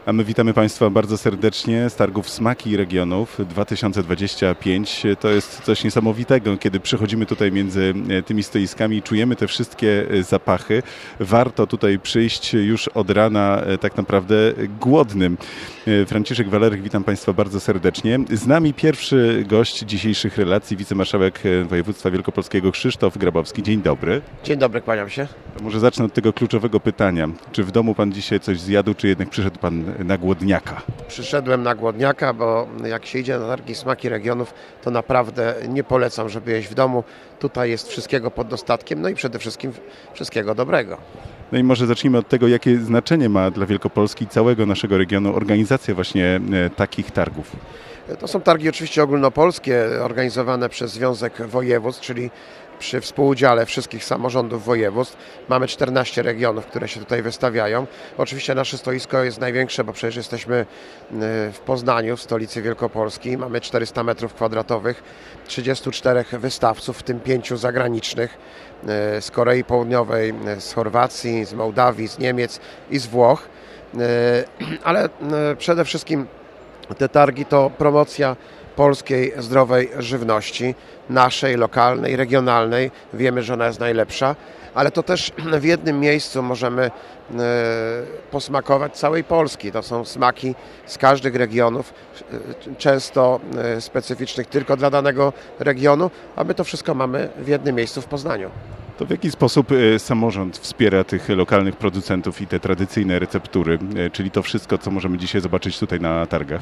A my witamy Państwa bardzo serdecznie z targów Smaki Regionów 2025. To jest coś niesamowitego, kiedy przychodzimy tutaj między tymi stoiskami i czujemy te wszystkie zapachy. Warto tutaj przyjść już od rana tak naprawdę głodnym. Franciszek Walerek, witam Państwa bardzo serdecznie. Z nami pierwszy gość dzisiejszych relacji, wicemarszałek województwa wielkopolskiego Krzysztof Grabowski. Dzień dobry. Dzień dobry, kłaniam się. Może zacznę od tego kluczowego pytania. Czy w domu Pan dzisiaj coś zjadł, czy jednak przyszedł Pan na głodniaka? Przyszedłem na głodniaka, bo jak się idzie na targi Smaki Regionów, to naprawdę nie polecam, żeby jeść w domu. Tutaj jest wszystkiego pod dostatkiem, no i przede wszystkim wszystkiego dobrego. No i może zacznijmy od tego, jakie znaczenie ma dla Wielkopolski i całego naszego regionu organizacja właśnie takich targów. To są targi oczywiście ogólnopolskie, organizowane przez Związek Województw, czyli przy współudziale wszystkich samorządów województw. Mamy 14 regionów, które się tutaj wystawiają. Oczywiście nasze stoisko jest największe, bo przecież jesteśmy w Poznaniu, w stolicy Wielkopolski. Mamy 400 m2, 34 wystawców, w tym 5 zagranicznych, z Korei Południowej, z Chorwacji, z Mołdawii, z Niemiec i z Włoch. Ale przede wszystkim te targi to promocja polskiej, zdrowej żywności, naszej, lokalnej, regionalnej. Wiemy, że ona jest najlepsza, ale to też w jednym miejscu możemy posmakować całej Polski. To są smaki z każdych regionów, często specyficznych tylko dla danego regionu, a my to wszystko mamy w jednym miejscu w Poznaniu. To w jaki sposób samorząd wspiera tych lokalnych producentów i te tradycyjne receptury, czyli to wszystko, co możemy dzisiaj zobaczyć tutaj na targach?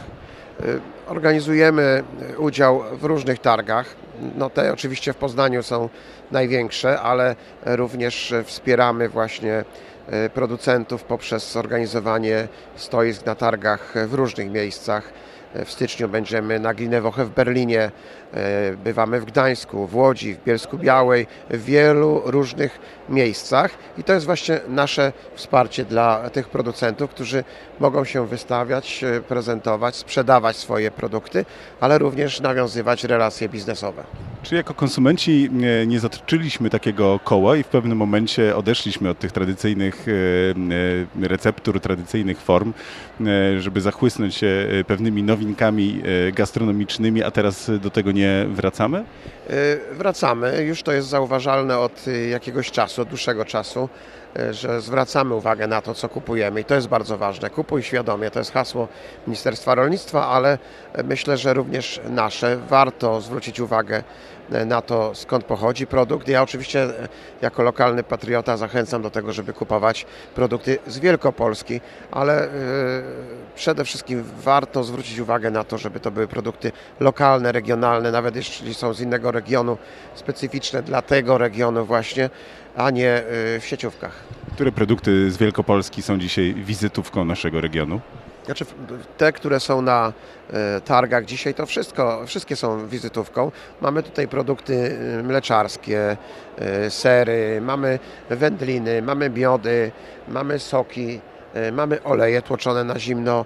Organizujemy udział w różnych targach. No te oczywiście w Poznaniu są największe, ale również wspieramy właśnie producentów poprzez organizowanie stoisk na targach w różnych miejscach. W styczniu będziemy na Glinewoche w Berlinie, bywamy w Gdańsku, w Łodzi, w Bielsku-Białej, w wielu różnych miejscach i to jest właśnie nasze wsparcie dla tych producentów, którzy mogą się wystawiać, prezentować, sprzedawać swoje produkty, ale również nawiązywać relacje biznesowe. Czy jako konsumenci nie zatoczyliśmy takiego koła i w pewnym momencie odeszliśmy od tych tradycyjnych receptur, tradycyjnych form, żeby zachłysnąć się pewnymi nowinkami gastronomicznymi, a teraz do tego nie wracamy? Wracamy. Już to jest zauważalne od jakiegoś czasu, od dłuższego czasu, że zwracamy uwagę na to, co kupujemy i to jest bardzo ważne. Kupuj świadomie, to jest hasło Ministerstwa Rolnictwa, ale myślę, że również nasze. Warto zwrócić uwagę na to, skąd pochodzi produkt. Ja oczywiście jako lokalny patriota zachęcam do tego, żeby kupować produkty z Wielkopolski, ale przede wszystkim warto zwrócić uwagę na to, żeby to były produkty lokalne, regionalne, nawet jeśli są z innego regionu, specyficzne dla tego regionu właśnie, a nie w sieciówkach. Które produkty z Wielkopolski są dzisiaj wizytówką naszego regionu? Znaczy, te, które są na targach dzisiaj, to wszystkie są wizytówką. Mamy tutaj produkty mleczarskie, sery, mamy wędliny, mamy miody, mamy soki, mamy oleje tłoczone na zimno,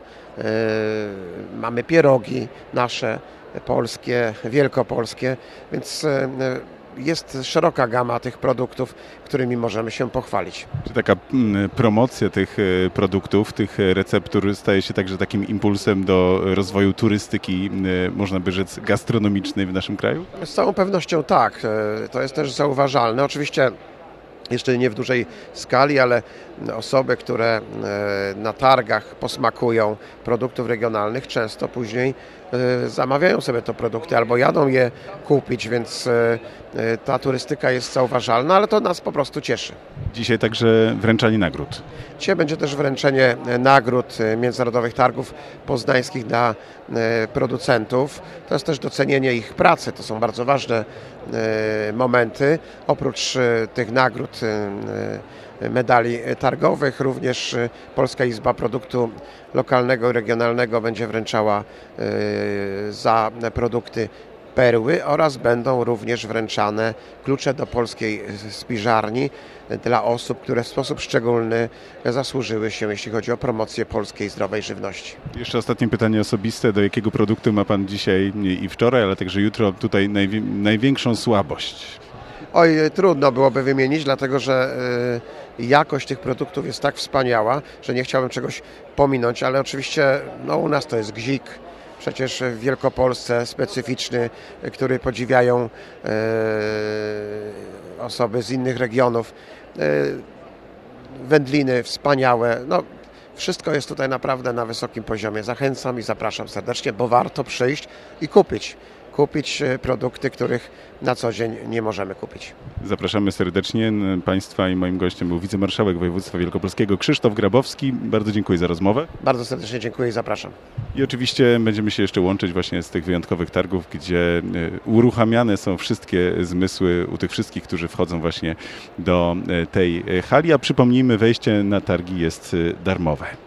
mamy pierogi nasze, polskie, wielkopolskie, więc jest szeroka gama tych produktów, którymi możemy się pochwalić. Czy taka promocja tych produktów, tych receptur staje się także takim impulsem do rozwoju turystyki, można by rzec, gastronomicznej w naszym kraju? Z całą pewnością tak. To jest też zauważalne. Oczywiście jeszcze nie w dużej skali, ale osoby, które na targach posmakują produktów regionalnych, często później zamawiają sobie te produkty albo jadą je kupić, więc ta turystyka jest zauważalna, ale to nas po prostu cieszy. Dzisiaj także wręczanie nagród. Dzisiaj będzie też wręczenie nagród Międzynarodowych Targów Poznańskich dla producentów. To jest też docenienie ich pracy, to są bardzo ważne momenty. Oprócz tych nagród, medali targowych, również Polska Izba Produktu Lokalnego i Regionalnego będzie wręczała za produkty perły oraz będą również wręczane klucze do polskiej spiżarni dla osób, które w sposób szczególny zasłużyły się, jeśli chodzi o promocję polskiej zdrowej żywności. Jeszcze ostatnie pytanie osobiste. Do jakiego produktu ma Pan dzisiaj i wczoraj, ale także jutro tutaj największą słabość? Oj, trudno byłoby wymienić, dlatego że jakość tych produktów jest tak wspaniała, że nie chciałbym czegoś pominąć, ale oczywiście u nas to jest gzik, przecież w Wielkopolsce specyficzny, który podziwiają osoby z innych regionów. Wędliny wspaniałe, wszystko jest tutaj naprawdę na wysokim poziomie. Zachęcam i zapraszam serdecznie, bo warto przyjść i kupić produkty, których na co dzień nie możemy kupić. Zapraszamy serdecznie Państwa i moim gościem był wicemarszałek województwa wielkopolskiego Krzysztof Grabowski. Bardzo dziękuję za rozmowę. Bardzo serdecznie dziękuję i zapraszam. I oczywiście będziemy się jeszcze łączyć właśnie z tych wyjątkowych targów, gdzie uruchamiane są wszystkie zmysły u tych wszystkich, którzy wchodzą właśnie do tej hali. A przypomnijmy, wejście na targi jest darmowe.